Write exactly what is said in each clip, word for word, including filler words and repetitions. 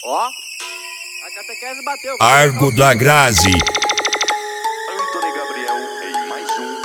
Ó, a catequese bateu. Argo da Grazi. Antônio Gabriel em mais um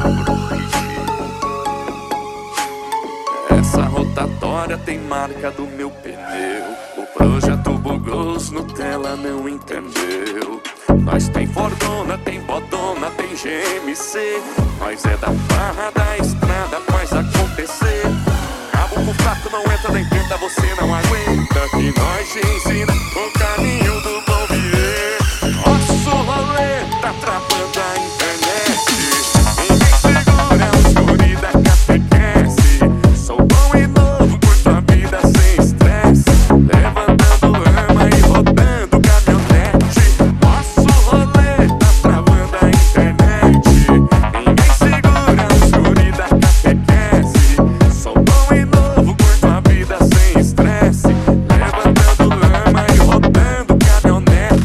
Pro. Essa rotatória tem marca do meu pneu. O projeto bugou, os Nutella não entendeu. Nós tem Fordona, tem Bodona, tem G M C. Nós é da barra da estrada, faz acontecer. Cabo com fraco não entra nem tenta, você não aguenta. Que nós te ensina o caminho do bom viver. Nosso rolê tá travando a internet. Ninguém segura a escuridão da catequese. Sou bom e novo, curto a vida sem estresse. Levantando lama e rodando caminhonete. Nosso rolê tá travando a internet. Ninguém segura a escuridão da catequese. Sou bom e novo, curto a vida sem estresse. Levantando lama e rodando caminhonete.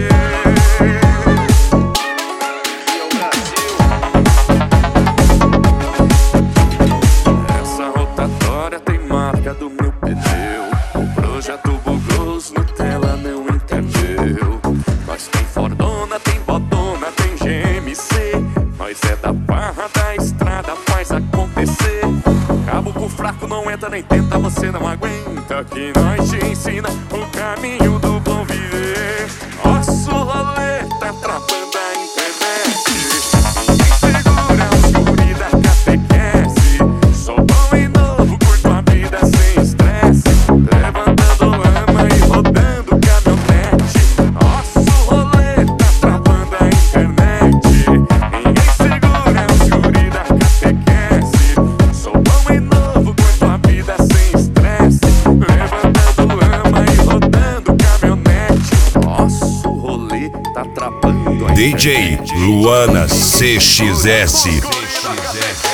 Essa rotatória tem marca do meu pneu. O projeto bugou, os Nutella não entendeu. Nós tem Fordona, tem Bodona, tem G M C. Nós é da barra da estrada, faz acontecer. Cabo com fraco não entra nem tenta, você não aguenta. Que nós te ensina o caminho do bom viver. Nosso rolê tá travando a internet. Ninguém segura a escuridão da catequese. Sou bom e novo, curto a vida sem estresse. Levantando lama e rodando caminhonete. Nosso rolê tá travando a internet. Ninguém segura a escuridão da catequese. Sou bom e novo, curto a vida sem estresse. Levantando lama e rodando caminhonete. Nosso rolê tá travando a D J internet. Luana C X S.